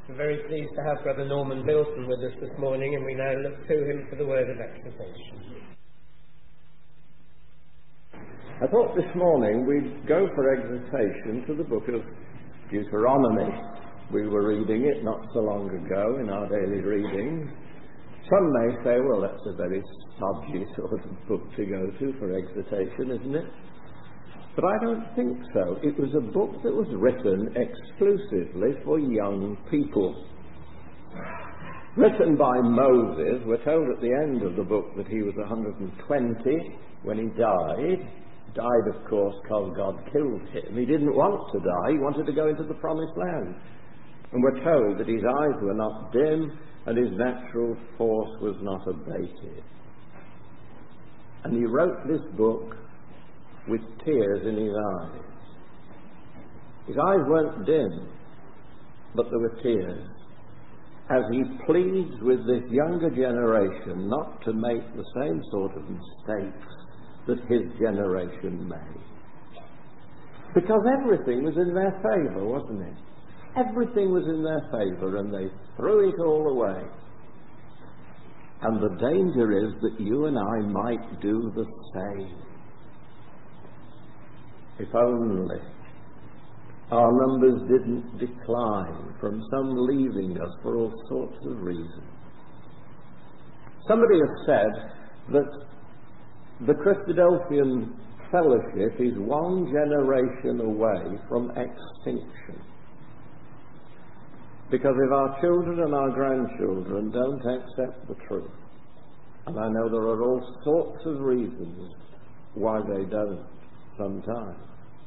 We're very pleased to have Brother Norman Bilson with us this morning, and we now look to him for the word of exhortation. I thought this morning we'd go for exhortation to the book of Deuteronomy. We were reading it not so long ago in our daily reading. Some may say, well, that's a very stodgy sort of book to go to for exhortation, isn't it? But I don't think so. It was a book that was written exclusively for young people. Written by Moses. We're told at the end of the book that he was 120 when he died. Died, of course, because God killed him. He didn't want to die. He wanted to go into the promised land. And we're told that his eyes were not dim and his natural force was not abated. And he wrote this book with tears in his eyes. His eyes weren't dim, but there were tears, as he pleads with this younger generation not to make the same sort of mistakes that his generation made. Because everything was in their favour, wasn't it? Everything was in their favour, and they threw it all away. And the danger is that you and I might do the same. If only our numbers didn't decline from some leaving us for all sorts of reasons. Somebody has said that the Christadelphian Fellowship is one generation away from extinction. Because if our children and our grandchildren don't accept the truth, and I know there are all sorts of reasons why they don't sometimes,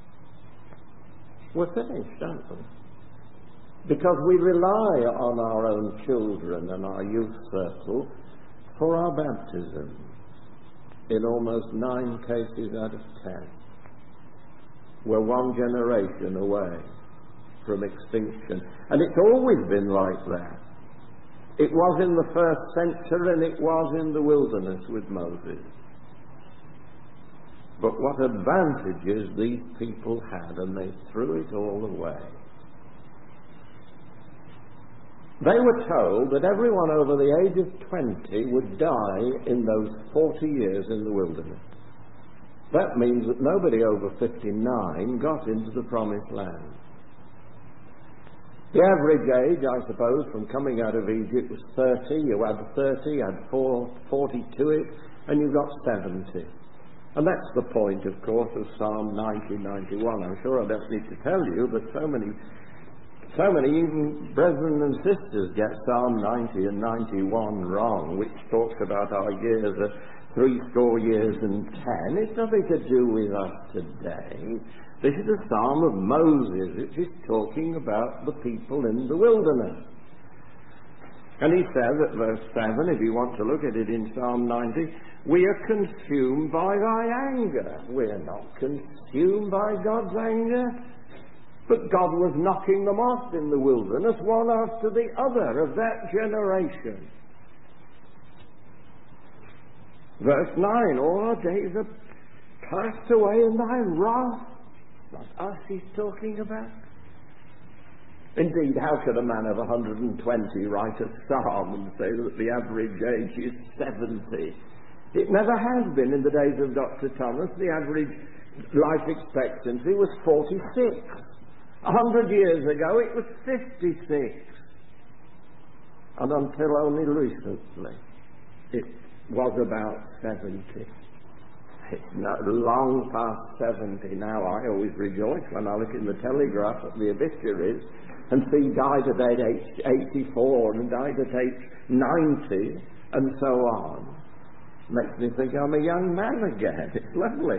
we're finished, aren't we? Because we rely on our own children and our youth circle for our baptism in almost 9 cases out of 10. We're one generation away from extinction. And it's always been like that. It was in the first century and it was in the wilderness with Moses. But what advantages these people had, and they threw it all away. They were told that everyone over the age of 20 would die in those 40 years in the wilderness. That means that nobody over 59 got into the promised land. The average age, I suppose, from coming out of Egypt was 30. You add 30, you add 40 to it, and you've got 70. And that's the point, of course, of Psalm 90, 91. I'm sure I don't need to tell you, but so many even brethren and sisters get Psalm 90 and 91 wrong, which talks about our years of 70 years and 10. It's nothing to do with us today. This is a Psalm of Moses, which is talking about the people in the wilderness. And he says at verse 7, if you want to look at it in Psalm 90, we are consumed by thy anger. We are not consumed by God's anger. But God was knocking them off in the wilderness, one after the other of that generation. Verse 9, all our days are passed away in thy wrath. Not us he's talking about. Indeed, how could a man of 120 write a psalm and say that the average age is 70? It never has been in the days of Dr. Thomas. The average life expectancy was 46. 100 years ago it was 56. And until only recently it was about 70. It's not long past 70 now. I always rejoice when I look in the Telegraph at the obituaries and see died at age 84 and died at age 90 and so on. Makes me think I'm a young man again. It's lovely.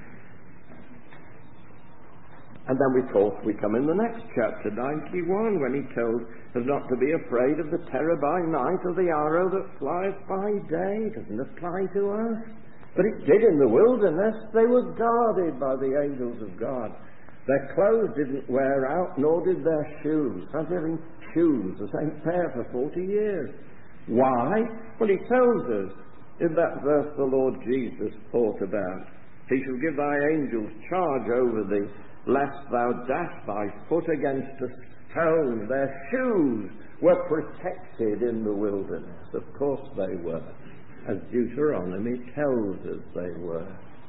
And then we come in the next chapter, 91, when he tells us not to be afraid of the terror by night or the arrow that flies by day. It doesn't apply to us. But it did in the wilderness. They were guarded by the angels of God. Their clothes didn't wear out, nor did their shoes. I was wearing shoes, the same pair for 40 years. Why? Well, he tells us in that verse the Lord Jesus thought about. He shall give thy angels charge over thee, lest thou dash thy foot against a stone. Their shoes were protected in the wilderness. Of course they were, as Deuteronomy tells us they were.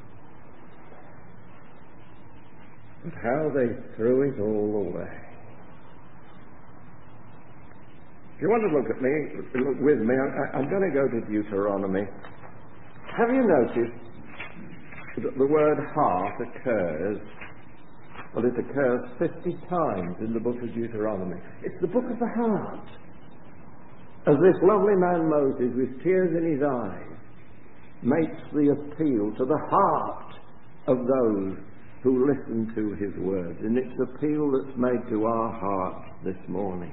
But how they threw it all away. If you want to look with me, I'm going to go to Deuteronomy. Have you noticed that the word heart occurs, well, it occurs 50 times in the book of Deuteronomy. It's the book of the heart. As this lovely man Moses, with tears in his eyes, makes the appeal to the heart of those who listen to his words. And it's appeal that's made to our hearts this morning.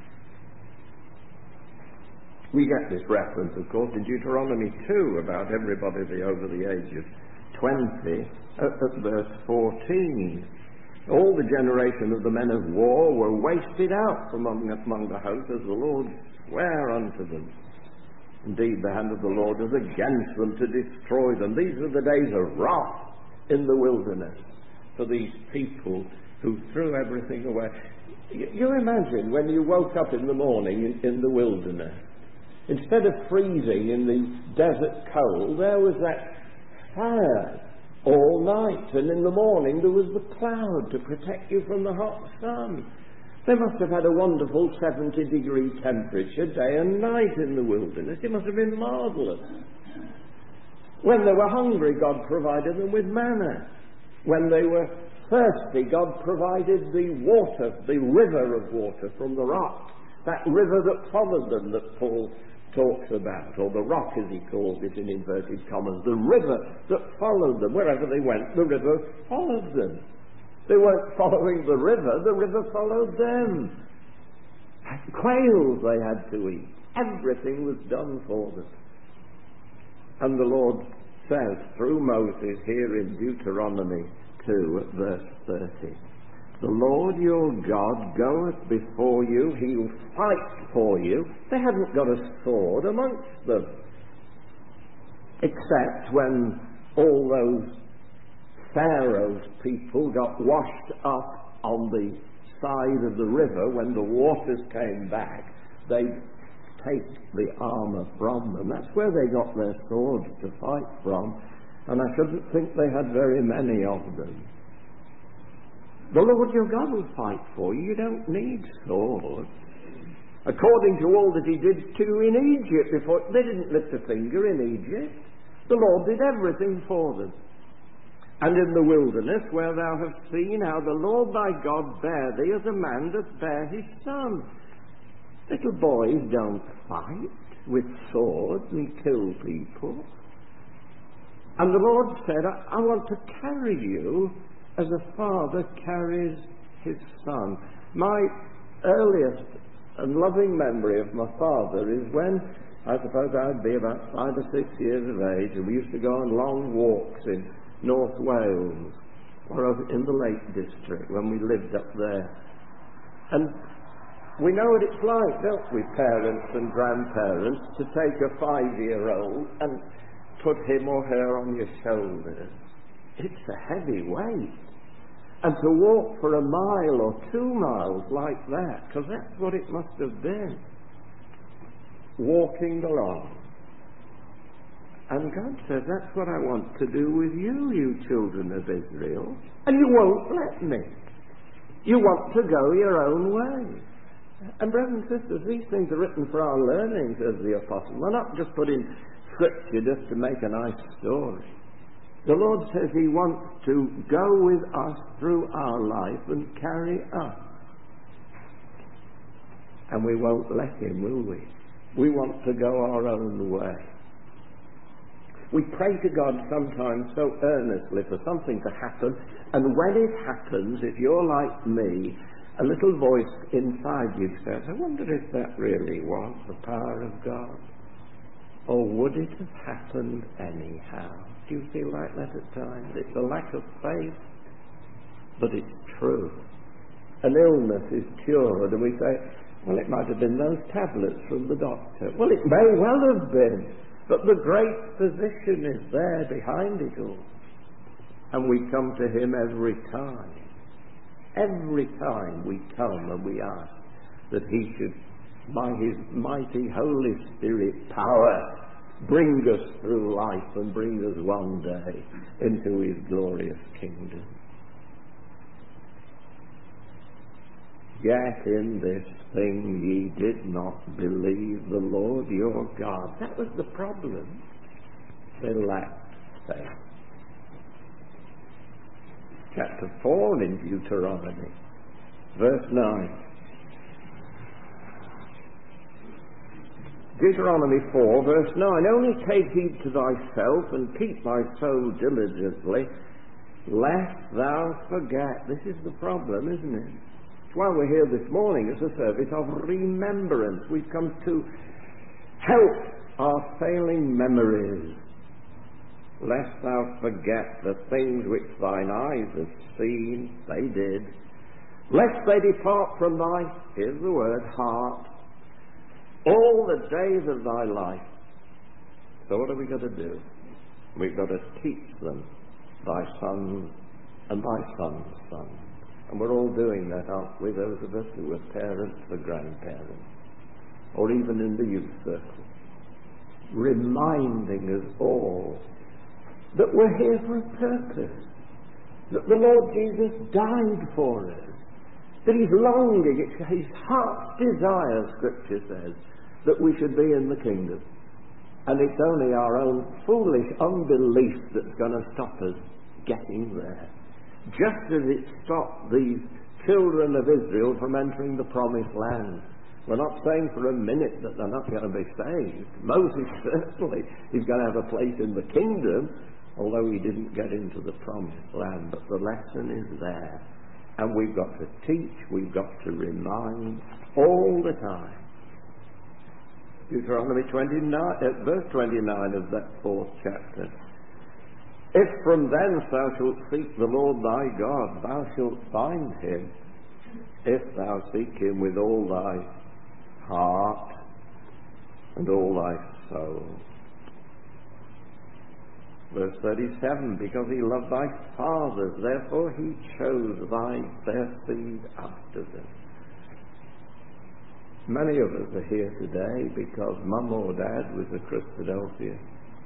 We get this reference, of course, in Deuteronomy 2 about everybody over the age of 20 at verse 14. All the generation of the men of war were wasted out from among the hosts as the Lord sware unto them. Indeed, the hand of the Lord was against them to destroy them. These are the days of wrath in the wilderness for these people who threw everything away. You imagine when you woke up in the morning in the wilderness, instead of freezing in the desert cold, there was that fire all night, and in the morning there was the cloud to protect you from the hot sun. They must have had a wonderful 70-degree temperature day and night in the wilderness. It must have been marvellous. When they were hungry, God provided them with manna. When they were thirsty, God provided the water, the river of water from the rock, that river that followed them that Paul talks about, or the rock as he calls it in inverted commas, the river that followed them. Wherever they went, the river followed them. They weren't following the river followed them. Quails they had to eat. Everything was done for them. And the Lord says through Moses here in Deuteronomy 2 at verse 30, the Lord your God goeth before you, he will fight for you. They hadn't got a sword amongst them, except when all those Pharaoh's people got washed up on the side of the river. When the waters came back, they'd take the armour from them. That's where they got their swords to fight from, and I shouldn't think they had very many of them. The Lord your God will fight for you. You don't need swords. According to all that he did too in Egypt before, they didn't lift a finger in Egypt. The Lord did everything for them. And in the wilderness, where thou hast seen how the Lord thy God bare thee as a man doth bear his son. Little boys don't fight with swords and kill people. And the Lord said, I want to carry you as a father carries his son. My earliest and loving memory of my father is when, I suppose I'd be about 5 or 6 years of age, and we used to go on long walks in North Wales, or over in the Lake District when we lived up there. And we know what it's like, don't we, parents and grandparents, to take a 5-year-old and put him or her on your shoulders. It's a heavy weight. And to walk for a mile or 2 miles like that, because that's what it must have been. Walking along. And God says, that's what I want to do with you, you children of Israel. And you won't let me. You want to go your own way. And brothers and sisters, these things are written for our learning, says the apostle. They're not just put in scripture just to make a nice story. The Lord says he wants to go with us through our life and carry us. And we won't let him, will we? We want to go our own way. We pray to God sometimes so earnestly for something to happen, and when it happens, if you're like me, a little voice inside you says, I wonder if that really was the power of God. Or would it have happened anyhow? Do you feel like that at times? It's a lack of faith, but it's true. An illness is cured, and we say, well, it might have been those tablets from the doctor. Well, it may well have been, but the great physician is there behind it all. And we come to him every time. Every time we come and we ask that he should by his mighty Holy Spirit power, bring us through life and bring us one day into his glorious kingdom. Yet in this thing ye did not believe the Lord your God. That was the problem. They lacked faith. Chapter 4 in Deuteronomy, verse 9. Deuteronomy 4, verse 9. Only take heed to thyself and keep thy soul diligently, lest thou forget. This is the problem, isn't it? While we're here this morning, it's a service of remembrance. We've come to help our failing memories, lest thou forget the things which thine eyes have seen, they did, lest they depart from thy, here's the word, heart, all the days of thy life. So what have we got to do? We've got to teach them, thy sons and thy sons' sons. And we're all doing that, aren't we, those of us who are parents or grandparents, or even in the youth circle, reminding us all that we're here for a purpose, that the Lord Jesus died for us, that he's longing, it's his heart's desire, Scripture says, that we should be in the kingdom. And it's only our own foolish unbelief that's going to stop us getting there. Just as it stopped these children of Israel from entering the promised land. We're not saying for a minute that they're not going to be saved. Moses certainly is going to have a place in the kingdom, although he didn't get into the promised land. But the lesson is there. And we've got to teach, we've got to remind all the time. Deuteronomy 29, verse 29 of that 4th chapter. If from thence thou shalt seek the Lord thy God, thou shalt find him, if thou seek him with all thy heart and all thy soul. Verse 37, because he loved thy fathers, therefore he chose their seed after them. Many of us are here today because Mum or Dad was a Christadelphian.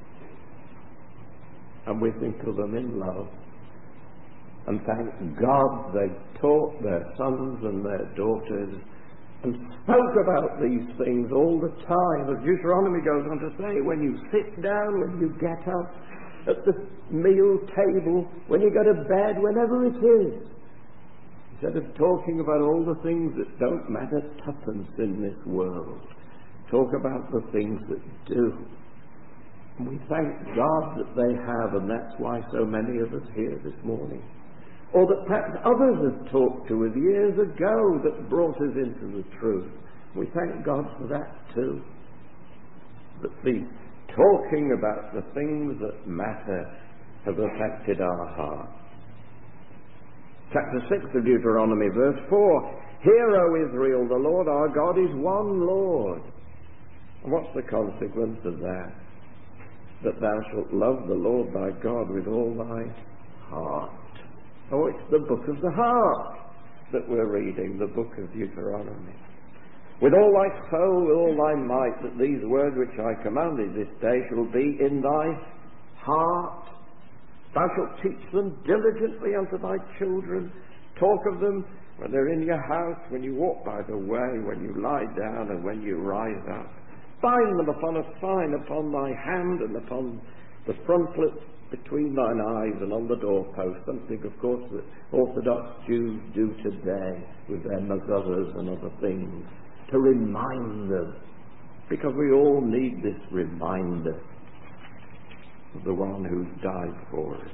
And we think of them in love. And thank God they taught their sons and their daughters and spoke about these things all the time. As Deuteronomy goes on to say, when you sit down, when you get up, at the meal table, when you go to bed, whenever it is, instead of talking about all the things that don't matter tuppence in this world, talk about the things that do. And we thank God that they have, and that's why so many of us here this morning. Or that perhaps others have talked to us years ago that brought us into the truth. We thank God for that too. That the talking about the things that matter have affected our hearts. Chapter 6 of Deuteronomy, verse 4. Hear, O Israel, the Lord our God is one Lord. And what's the consequence of that? That thou shalt love the Lord thy God with all thy heart. Oh, it's the book of the heart that we're reading, the book of Deuteronomy. With all thy soul, with all thy might, that these words which I commanded this day shall be in thy heart. Thou shalt teach them diligently unto thy children. Talk of them when they're in your house, when you walk by the way, when you lie down, and when you rise up. Bind them upon a sign upon thy hand and upon the frontlet between thine eyes and on the doorpost. Something, of course, that Orthodox Jews do today with their mezuzahs and other things, to remind them, because we all need this reminder of the one who died for us.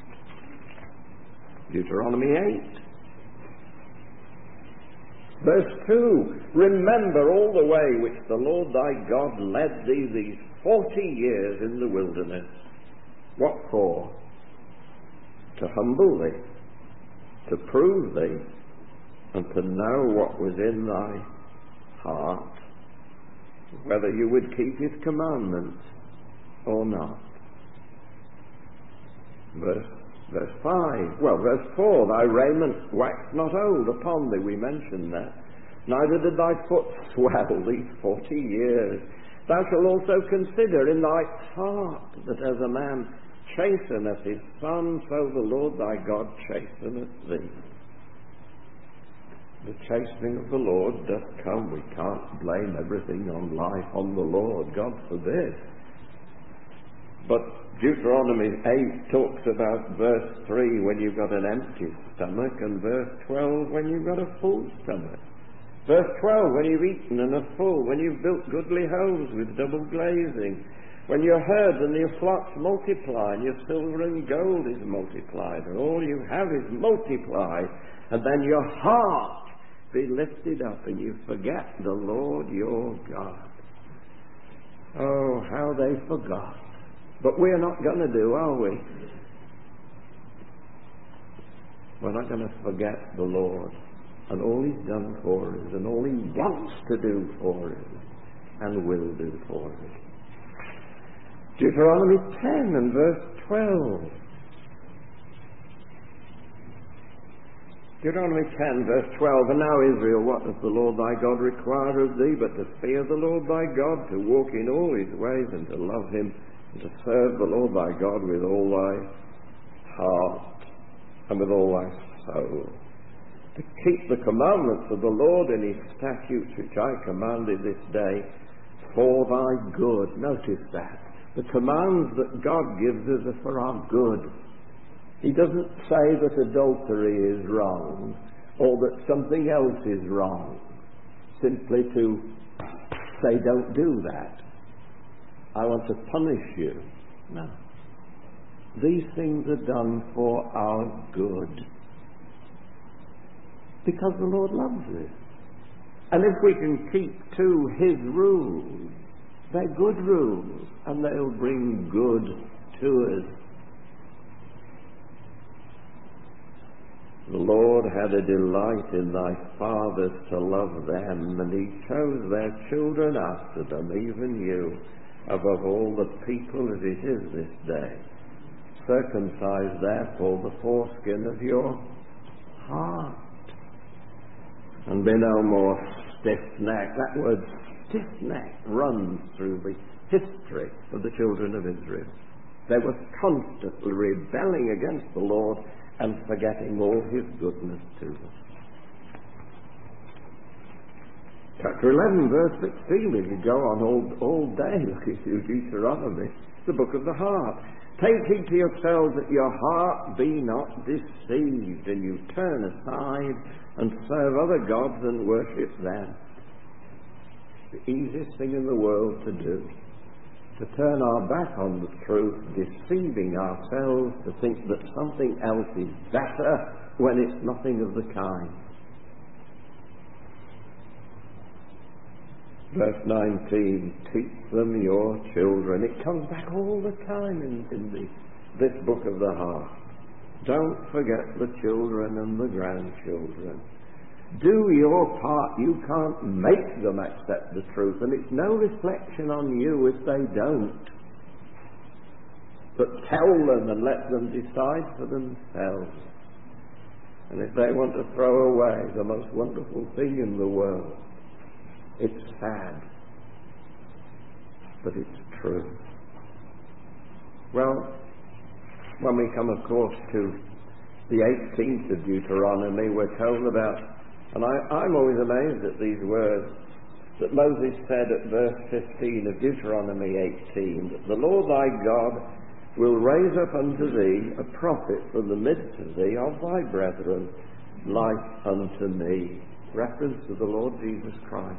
Deuteronomy 8. Verse 2, remember all the way which the Lord thy God led thee these 40 years in the wilderness. What for? To humble thee, to prove thee, and to know what was in thy heart, whether you would keep his commandments or not. Verse 5, verse 4, thy raiment wax not old upon thee, we mentioned that. neither did thy foot swell these 40 years. Thou shalt also consider in thy heart that as a man chasteneth his son, so the Lord thy God chasteneth thee. The chastening of the Lord does come. We can't blame everything on life on the Lord, God forbid. But Deuteronomy 8 talks about verse 3 when you've got an empty stomach, and verse 12 when you've got a full stomach. Verse 12 when you've eaten and are full, when you've built goodly homes with double glazing, when your herds and your flocks multiply, and your silver and gold is multiplied, and all you have is multiplied, and then your heart be lifted up, and you forget the Lord your God. Oh, how they forgot. But we're not going to do, are we? We're not going to forget the Lord and all He's done for us and all He wants to do for us and will do for us. Deuteronomy 10 and verse 12. Deuteronomy 10 verse 12. And now, Israel, what does the Lord thy God require of thee but to fear the Lord thy God, to walk in all His ways, and to love Him, and to serve the Lord thy God with all thy heart and with all thy soul, to keep the commandments of the Lord and His statutes which I commanded this day for thy good. Notice that. The commands that God gives us are for our good. He doesn't say that adultery is wrong or that something else is wrong simply to say don't do that. I want to punish you. No. These things are done for our good. Because the Lord loves us. And if we can keep to His rules, they're good rules, and they'll bring good to us. The Lord had a delight in thy fathers to love them, and He chose their children after them, even you, above all the people as it is this day. Circumcise therefore the foreskin of your heart, and be no more stiff-necked. That word stiff-necked runs through the history of the children of Israel. They were constantly rebelling against the Lord and forgetting all His goodness to them. Chapter 11, verse 16, we could go on all day looking through Deuteronomy, the book of the heart. Take heed to yourselves that your heart be not deceived, and you turn aside and serve other gods and worship them. The easiest thing in the world to do, to turn our back on the truth, deceiving ourselves to think that something else is better when it's nothing of the kind. Verse 19, teach them your children. It comes back all the time in this book of the heart. Don't forget the children and the grandchildren. Do your part. You can't make them accept the truth, and it's no reflection on you if they don't. But tell them and let them decide for themselves. And if they want to throw away the most wonderful thing in the world, it's sad, but it's true. Well, when we come, of course, to the 18th of Deuteronomy, we're told about, and I'm always amazed at these words, that Moses said at verse 15 of Deuteronomy 18, that the Lord thy God will raise up unto thee a prophet from the midst of thee of thy brethren, like unto me. Reference to the Lord Jesus Christ.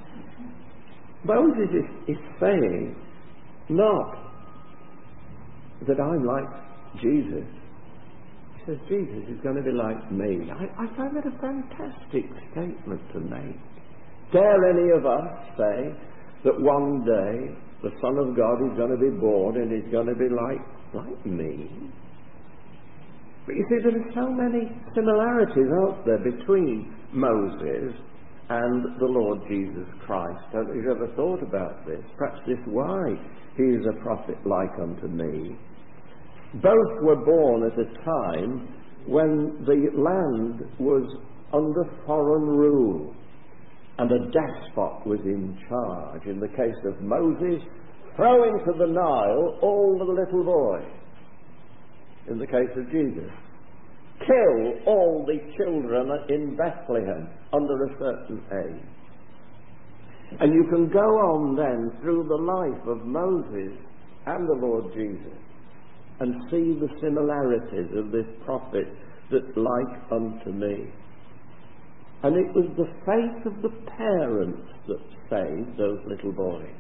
Moses is saying not that I'm like Jesus. He says Jesus is going to be like me. I find that a fantastic statement to make. Dare any of us say that one day the Son of God is going to be born and he's going to be like me? But you see, there are so many similarities out there between Moses and the Lord Jesus Christ. Have you ever thought about this? Perhaps this is why he is a prophet like unto me. Both were born at a time when the land was under foreign rule. and a despot was in charge. In the case of Moses, throw into the Nile all the little boys. In the case of Jesus, kill all the children in Bethlehem under a certain age. And you can go on then through the life of Moses and the Lord Jesus and see the similarities of this prophet that like unto me. And it was the faith of the parents that saved those little boys.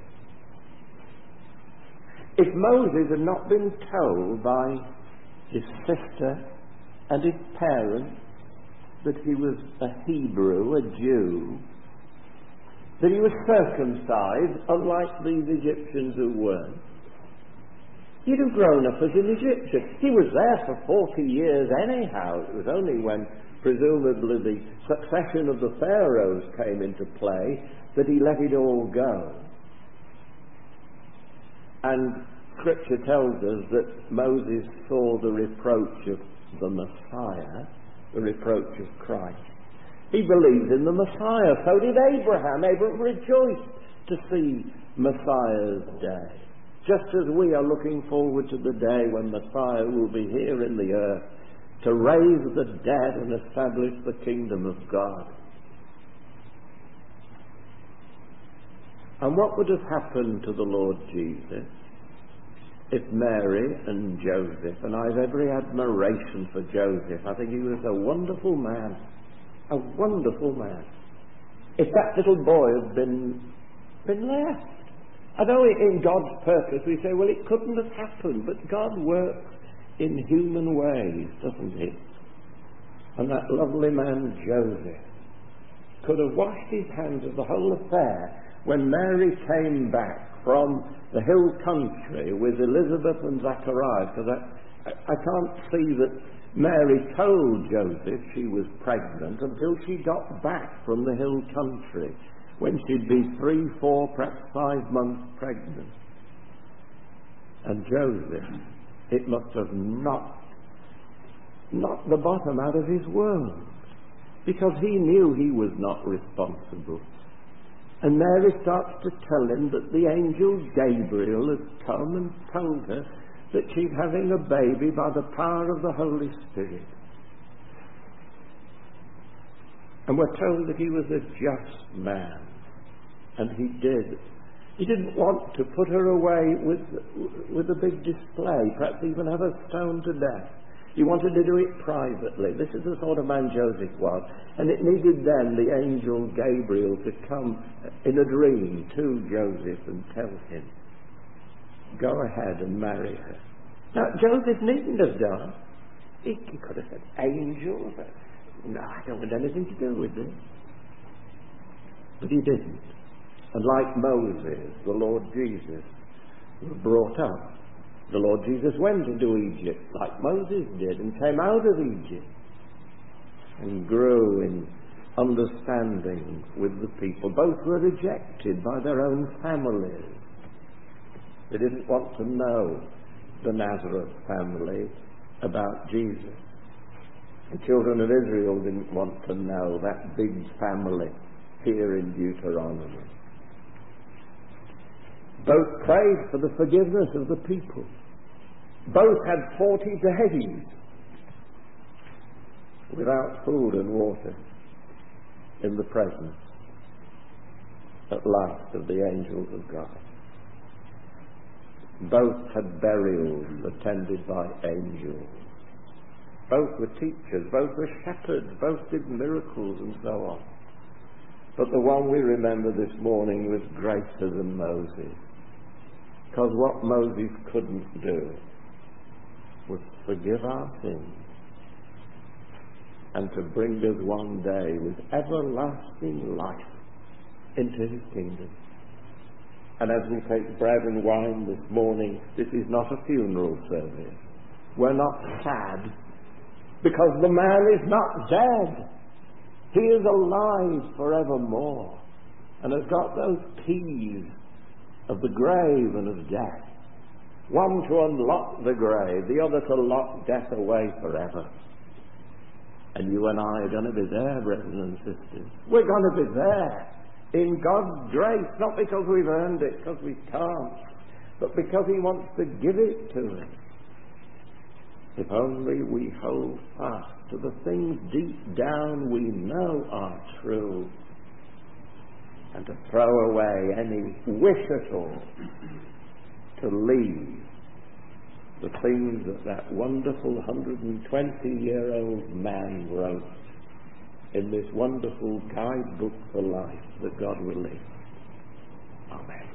If Moses had not been told by his sister and his parents that he was a Hebrew, a Jew, that he was circumcised, unlike these Egyptians who weren't, he'd have grown up as an Egyptian. He was there for 40 years anyhow. It was only when, presumably, the succession of the pharaohs came into play that he let it all go. And Scripture tells us that Moses saw the reproach of the Messiah, the reproach of Christ. He believed in the Messiah. So did Abraham. Abraham rejoiced to see Messiah's day. Just as we are looking forward to the day when Messiah will be here in the earth to raise the dead and establish the kingdom of God. And what would have happened to the Lord Jesus if Mary and Joseph, and I have every admiration for Joseph, I think he was a wonderful man, if that little boy had been left. I know in God's purpose we say, well, it couldn't have happened, but God works in human ways, doesn't he? And that lovely man Joseph could have washed his hands of the whole affair when Mary came back from the hill country with Elizabeth and Zachariah, because I can't see that Mary told Joseph she was pregnant until she got back from the hill country, when she'd be 3, 4, perhaps 5 months pregnant. And Joseph, it must have knocked the bottom out of his world, because he knew he was not responsible. And Mary starts to tell him that the angel Gabriel had come and told her that she's having a baby by the power of the Holy Spirit. And we're told that he was a just man. And he did. He didn't want to put her away with a big display, perhaps even have her stoned to death. He wanted to do it privately. This is the sort of man Joseph was. And it needed then the angel Gabriel to come in a dream to Joseph and tell him, go ahead and marry her. Now, Joseph needn't have done. He could have said, angel, no, I don't want anything to do with this. But he didn't. And like Moses, the Lord Jesus was brought up. The Lord Jesus went into Egypt like Moses did and came out of Egypt and grew in understanding with the people. Both were rejected by their own families. They didn't want to know the Nazareth family about Jesus. The children of Israel didn't want to know that big family here in Deuteronomy. Both prayed for the forgiveness of the people. Both had 40 days without food and water in the presence, at last, of the angels of God. Both had burials attended by angels. Both were teachers, both were shepherds, both did miracles and so on. But the one we remember this morning was greater than Moses. Because what Moses couldn't do was forgive our sins and to bring us one day with everlasting life into his kingdom. And as we take bread and wine this morning, this is not a funeral service. We're not sad because the man is not dead. He is alive forevermore and has got those keys of the grave and of death. One to unlock the grave, the other to lock death away forever. And you and I are going to be there, brothers and sisters. We're going to be there. in God's grace, not because we've earned it, because we can't, but because he wants to give it to us. If only we hold fast to the things deep down we know are true, and to throw away any wish at all to leave the things that wonderful 120-year-old man wrote in this wonderful guidebook for life that God will live. Amen.